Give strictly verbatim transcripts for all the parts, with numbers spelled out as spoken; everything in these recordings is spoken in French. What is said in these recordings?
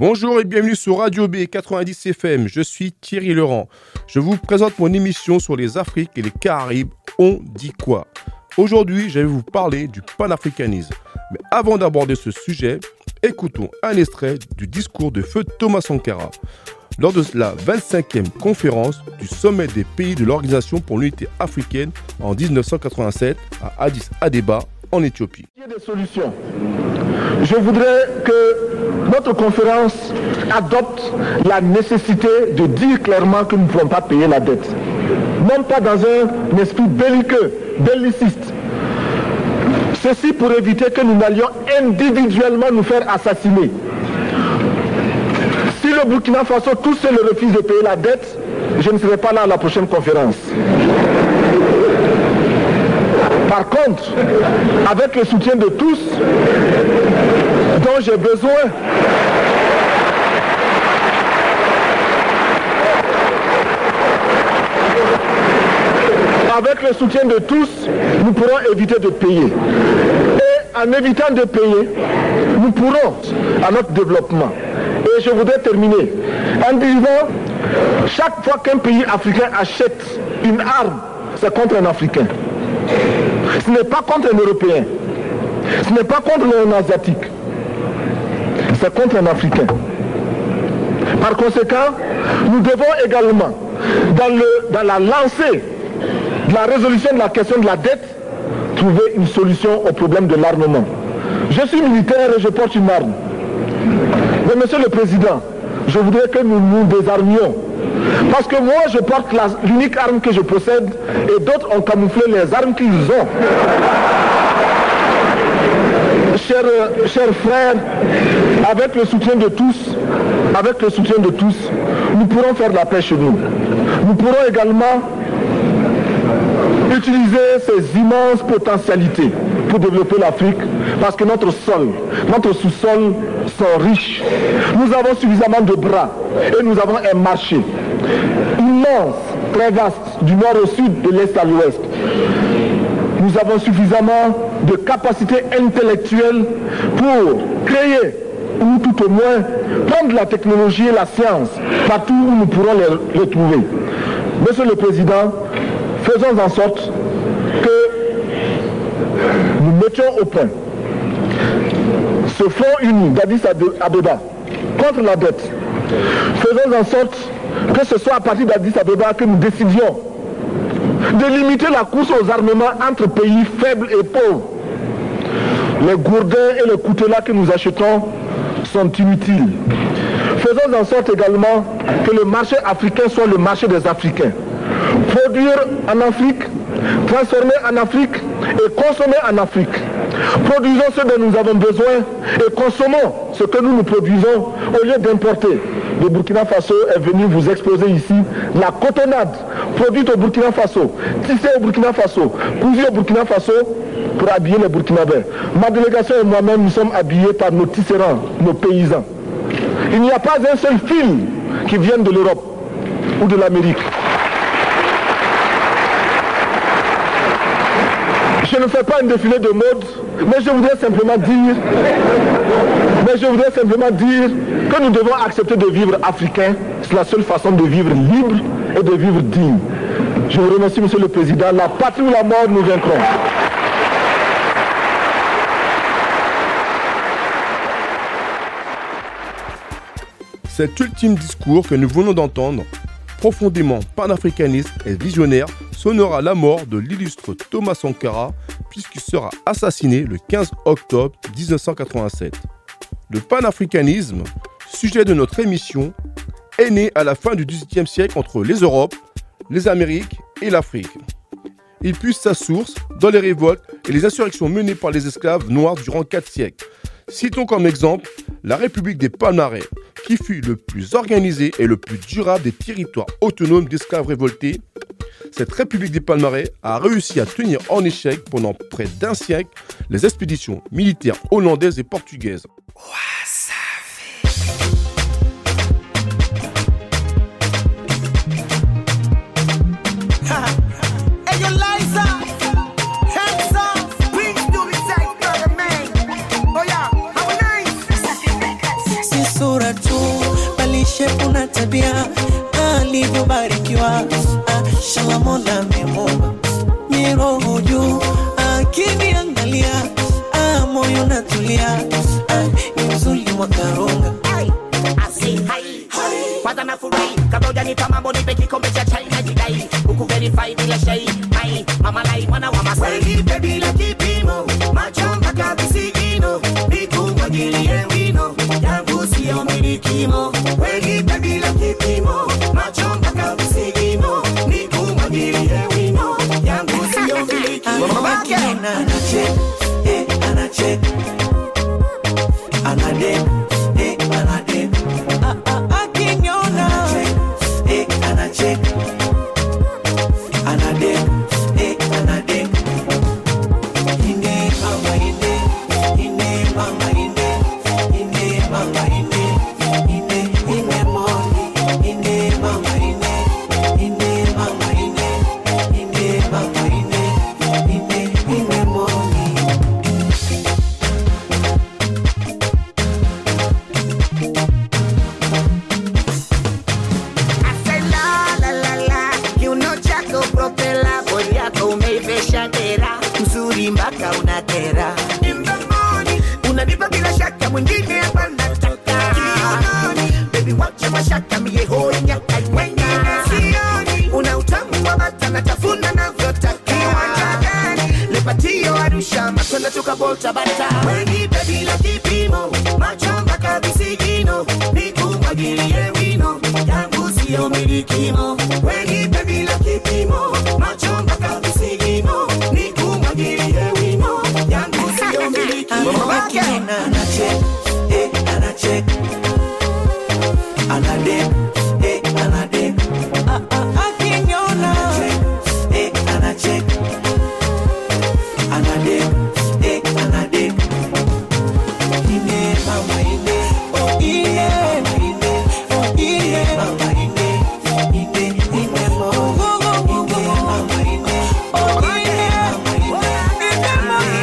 Bonjour et bienvenue sur Radio B quatre-vingt-dix F M, je suis Thierry Laurent. Je vous présente mon émission sur les Afriques et les Caraïbes, on dit quoi ? Aujourd'hui, je vais vous parler du panafricanisme. Mais avant d'aborder ce sujet, écoutons un extrait du discours de feu Thomas Sankara lors de la vingt-cinquième conférence du sommet des pays de l'Organisation pour l'unité africaine en dix-neuf cent quatre-vingt-sept à Addis Abeba en Éthiopie. Il y a des solutions. Je voudrais que notre conférence adopte la nécessité de dire clairement que nous ne pouvons pas payer la dette. Non pas dans un esprit belliqueux, belliciste. Ceci pour éviter que nous n'allions individuellement nous faire assassiner. Si le Burkina Faso tout seul refuse de payer la dette, je ne serai pas là à la prochaine conférence. Par contre, avec le soutien de tous, dont j'ai besoin, avec le soutien de tous, nous pourrons éviter de payer. Et en évitant de payer, nous pourrons à notre développement. Et je voudrais terminer en disant, chaque fois qu'un pays africain achète une arme, c'est contre un Africain. Ce n'est pas contre un Européen. Ce n'est pas contre un Asiatique. C'est contre un Africain. Par conséquent, nous devons également, dans, le, dans la lancée de la résolution de la question de la dette, trouver une solution au problème de l'armement. Je suis militaire et je porte une arme. Mais Monsieur le Président, je voudrais que nous nous désarmions. Parce que moi, je porte la, l'unique arme que je possède et d'autres ont camouflé les armes qu'ils ont. Chers, chers frères, avec le soutien de tous, avec le soutien de tous, nous pourrons faire la paix chez nous. Nous pourrons également utiliser ces immenses potentialités pour développer l'Afrique, parce que notre sol, notre sous-sol sont riches. Nous avons suffisamment de bras et nous avons un marché immense, très vaste, du nord au sud, de l'est à l'ouest. Nous avons suffisamment de capacités intellectuelles pour créer, ou tout au moins prendre la technologie et la science partout où nous pourrons les, les trouver. Monsieur le Président, faisons en sorte que nous mettions au point ce front uni d'Addis Abeba contre la dette. Faisons en sorte que ce soit à partir d'Addis Abeba que nous décidions de limiter la course aux armements entre pays faibles et pauvres. Les gourdins et les coutelas que nous achetons sont inutiles. Faisons en sorte également que le marché africain soit le marché des Africains. Produire en Afrique, transformer en Afrique et consommer en Afrique. Produisons ce dont nous avons besoin et consommons ce que nous nous produisons au lieu d'importer. Le Burkina Faso est venu vous exposer ici la cotonnade produite au Burkina Faso, tissée au Burkina Faso, cousue au Burkina Faso pour habiller les Burkinabés. Ma délégation et moi-même, nous sommes habillés par nos tisserands, nos paysans. Il n'y a pas un seul fil qui vienne de l'Europe ou de l'Amérique. Je ne fais pas un défilé de mode, mais je voudrais simplement dire, mais je voudrais simplement dire que nous devons accepter de vivre africain. C'est la seule façon de vivre libre et de vivre digne. Je vous remercie, Monsieur le Président. La patrie ou la mort, nous vaincrons. Cet ultime discours que nous venons d'entendre, profondément panafricaniste et visionnaire, sonnera la mort de l'illustre Thomas Sankara, puisqu'il sera assassiné le quinze octobre dix-neuf cent quatre-vingt-sept. Le panafricanisme, sujet de notre émission, est né à la fin du dix-huitième siècle entre les Europes, les Amériques et l'Afrique. Il puise sa source dans les révoltes et les insurrections menées par les esclaves noirs durant quatre siècles. Citons comme exemple la République des Palmarès, qui fut le plus organisé et le plus durable des territoires autonomes d'esclaves révoltés. Cette République des Palmarès a réussi à tenir en échec pendant près d'un siècle les expéditions militaires hollandaises et portugaises. Sura tu kwanza na furahi kabla hujanipa mambo nipe kikombe cha chai na jidai huku verify bila shai mai mama lai mwana wa Masai nipe bila kipimo macho mpaka visigino nikumwagilie wino yangu sio milikimo nipe bila kipimo macho mpaka visigino nikumwagilie wino yangu sio milikimo anache eh anache anade eh anade ah ah akinyona eh anache anade eh anade ine mama ine ine mama ine ine mama ine ine ine moni ine mama ine ine mama ine ine mama ine ine ine moni. Mpaka unatera in the morning unanipa bila shaka mwingine hapa nataka baby wacha mashaka mie hoi nyaka wengine sioni una utamu wa bata natafuna navyotaka lepatio Arusha matunda tukabolta bata wengi baby la kipimo macho mpaka visigino nikumwagilie wino yangu sio milikimo wengi baby la kipimo macho mpaka visigino nikumwagilie wino yangu sio milikimo anache eh anache anade eh anade ah ah akinyona eh anache anade eh anade ine mama ine oh ine ine oh ine mama ine ine ine mama ine mama ine oh ine mama ine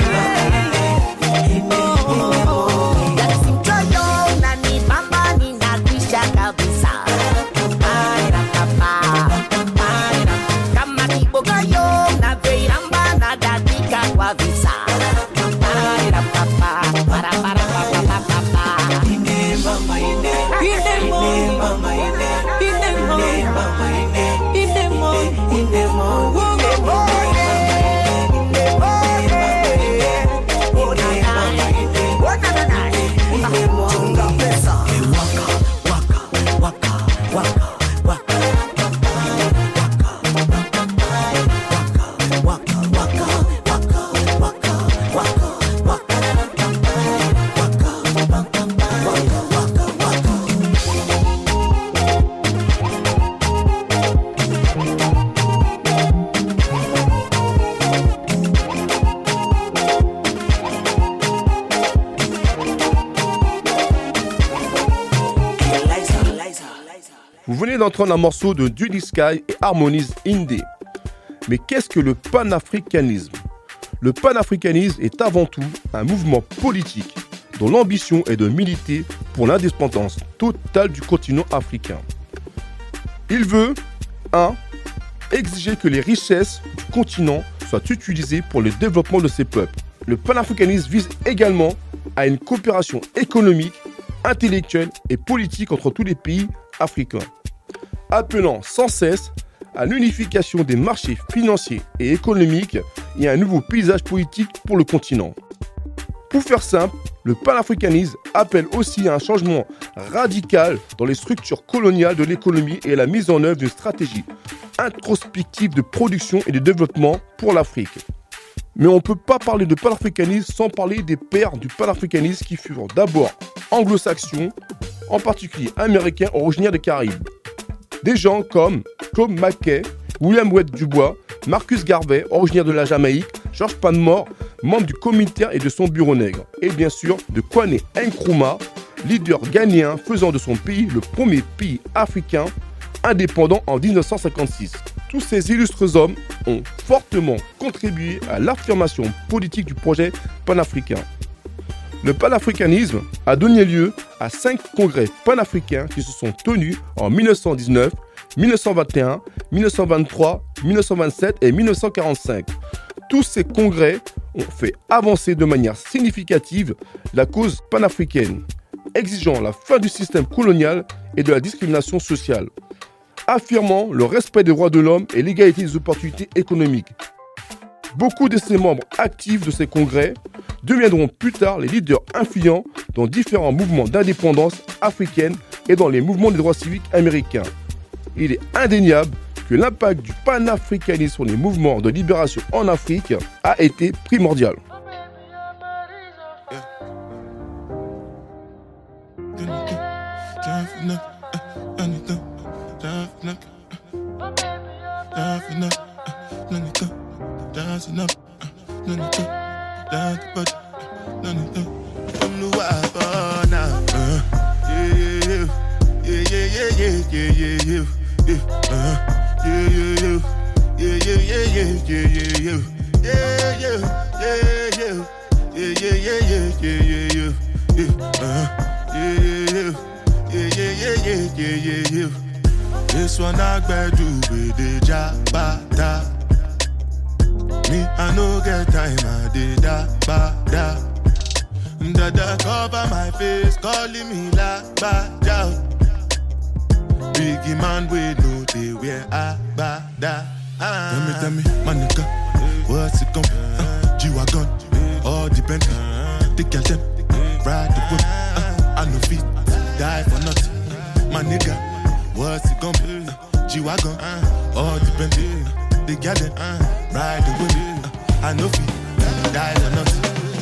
ine mama ine yasimtoyo na ni bamba ni nakwisha kabisa para papa para kama kibogayo na veiramba na dakika kwa visa para papa para para papa papa ine mama ine ine mama ine ine mama ine ine mama ine mama Vous venez d'entendre un morceau de Judy Sky et Harmonize Indé. Mais qu'est-ce que le panafricanisme ? Le panafricanisme est avant tout un mouvement politique dont l'ambition est de militer pour l'indépendance totale du continent africain. Il veut un Exiger que les richesses du continent soient utilisées pour le développement de ses peuples. Le panafricanisme vise également à une coopération économique, intellectuelle et politique entre tous les pays africains, appelant sans cesse à l'unification des marchés financiers et économiques et à un nouveau paysage politique pour le continent. Pour faire simple, le panafricanisme appelle aussi à un changement radical dans les structures coloniales de l'économie et à la mise en œuvre d'une stratégie introspective de production et de développement pour l'Afrique. Mais on ne peut pas parler de panafricanisme sans parler des pères du panafricanisme qui furent d'abord anglo-saxons, en particulier américains originaires des Caraïbes. Des gens comme Claude Mackay, William Wade Dubois, Marcus Garvey, originaire de la Jamaïque, George Panmure, membre du Comintern et de son bureau nègre, et bien sûr de Kwame Nkrumah, leader ghanéen faisant de son pays le premier pays africain indépendant en dix-neuf cent cinquante-six. Tous ces illustres hommes ont fortement contribué à l'affirmation politique du projet panafricain. Le panafricanisme a donné lieu à cinq congrès panafricains qui se sont tenus en mille neuf cent dix-neuf, mille neuf cent vingt et un, mille neuf cent vingt-trois, mille neuf cent vingt-sept et mille neuf cent quarante-cinq. Tous ces congrès ont fait avancer de manière significative la cause panafricaine. exigeant la fin du système colonial et de la discrimination sociale, affirmant le respect des droits de l'homme et l'égalité des opportunités économiques. Beaucoup de ces membres actifs de ces congrès deviendront plus tard les leaders influents dans différents mouvements d'indépendance africaine et dans les mouvements des droits civiques américains. Il est indéniable que l'impact du panafricanisme sur les mouvements de libération en Afrique a été primordial. This one I better do with the jabata. Me, I no get time, I did da ba da. Dada cover my face, calling me la ba da. Biggie man, we know they wear a ba da. Tell me, tell me, my nigga, what's it gon' be? Uh, G-Wagon, all depend. The girl them, ride the whip. Uh, I no fit, die for nothing. My nigga, what's it gon' be? Uh, G-Wagon, uh, all depend. The girl them, uh, ride the whip. Uh, I no fit, die for nothing.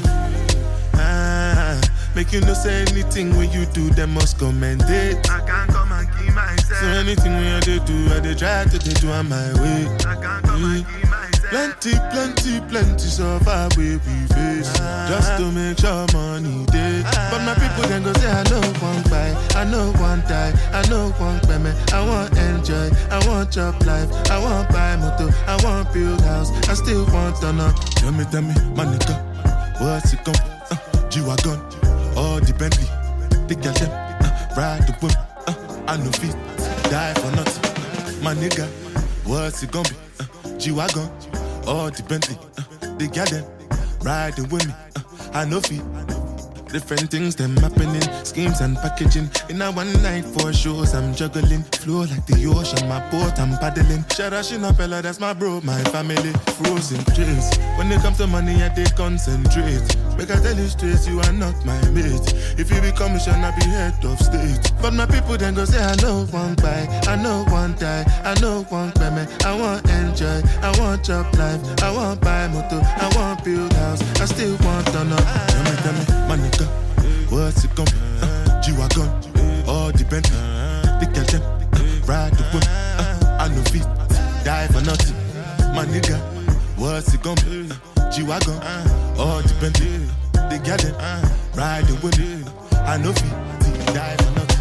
Uh, make you no say anything when you do, them must commend it. I can't come and keep myself. So anything when I do, I dey try to do on my way. I can't come yeah. and keep myself. Plenty, plenty, plenty so far we we face uh, just to make sure money day. Uh, but my people then go say I know one buy, I know one die, I know one payment. I want enjoy, I want job life, I want buy motor, I want build house, I still want to know. Tell me, tell me, my nigga, what's it gon' be? Uh, G-Wagon, all the Bentley, the girl them, uh, ride the whip. Uh, I no fit, die for nothing. My nigga, what's it gon' be? Uh, G-Wagon, all the Bentley, uh, the girl them, riding with me. Uh, I no fit. Different things them happening, schemes and packaging. In a one night for shows I'm juggling. Flow like the ocean, my boat I'm paddling. Sharashina fella, that's my bro, my family. Frozen dreams. When it comes to money, I they concentrate. Make I tell you straight, you are not my mate. If you become a shall I be head of state. But my people then go say I know one buy, I know one die, I know one payment. I want enjoy, I want job life, I want buy motor, I want build house, I still want to know. Tell me, tell me, my nigga, what's it gon' be? Uh, G-Wagon, all the Bentley, the girl them, ride the whip. Uh, I no fit, die for nothing. My nigga, what's it gon' be? Uh, G-Wagon, all the Bentley, the girl them, ride the whip. I no fit, die for nothing.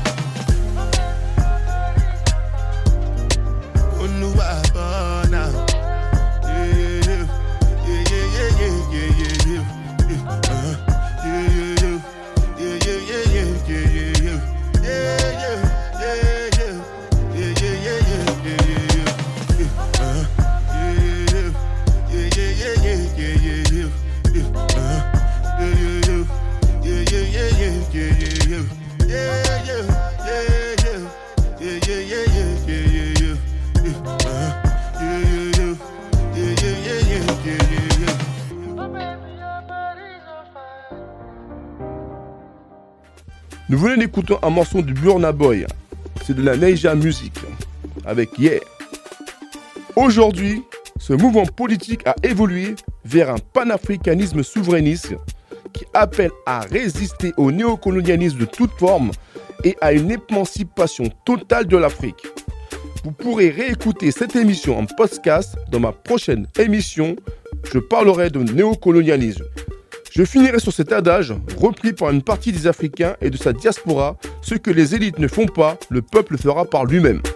Oh no, I burn now. Yeah, yeah, yeah, yeah, yeah, yeah, yeah, yeah. Uh, Nous venons d'écouter un morceau du Burna Boy, c'est de la Naija Music, avec Yeah. Aujourd'hui, ce mouvement politique a évolué vers un panafricanisme souverainiste qui appelle à résister au néocolonialisme de toute forme et à une émancipation totale de l'Afrique. Vous pourrez réécouter cette émission en podcast dans ma prochaine émission. Je parlerai de néocolonialisme. Je finirai sur cet adage repris par une partie des Africains et de sa diaspora. Ce que les élites ne font pas, le peuple le fera par lui-même.